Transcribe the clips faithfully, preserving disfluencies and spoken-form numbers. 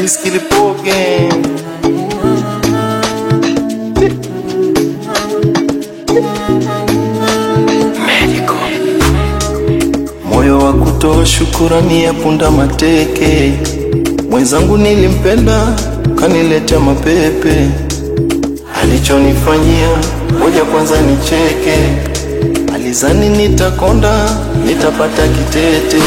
Skilipoge moyo wa kutoa shukurani ya punda mateke. Mwenzangu nilimpenda kaniletea mapepe, alichonifanyia ngoja kwanza nicheke. Alizani nitakonda nitapata kitete,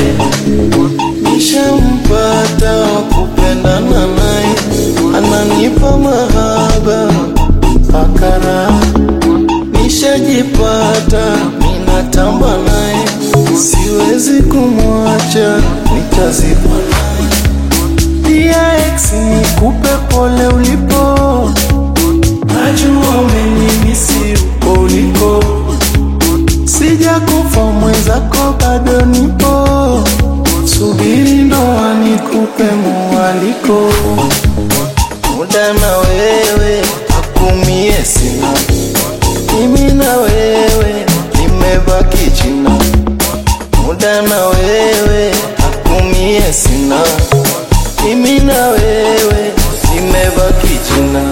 nishampata wakupendana naye, ananipa mahaba akara. Nishajipata ninatamba naye, siwezi kumwacha nitaziba naye. Dia ex nikupe pole ulipo, najua umenimisi uko uliko. Sija kufa mwenzako bado nipo, subiri ndoa nikupe mwaliko. Muda na wewe hakumie sina, mimi na wewe nimebaki china. Muda na wewe hakumie sina, mimi na wewe nimebaki china.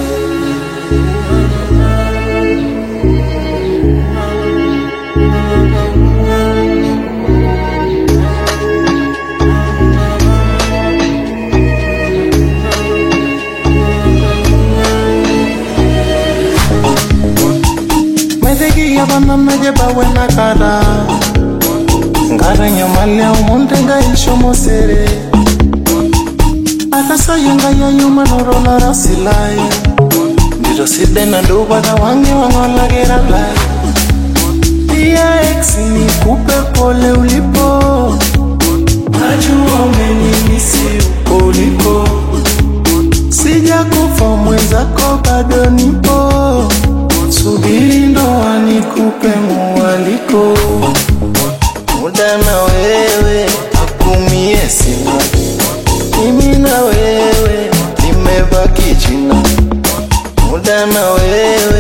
Yabana meje bawe na kara ngara nyamale umonde ngaisho mosere. Akasa yunga ya yuma noro na rasilai, ndiro side na nduba na wangi wangola gera lai. Dia ex nikupe pole ulipo, najua umenimisi uko uliko. Sija kufa mwenzako bado nipo, subiri ndoa nikupe mwaliko. Muda na wewe hakumie sina, mimi na wewe nimebaki china. Muda na wewe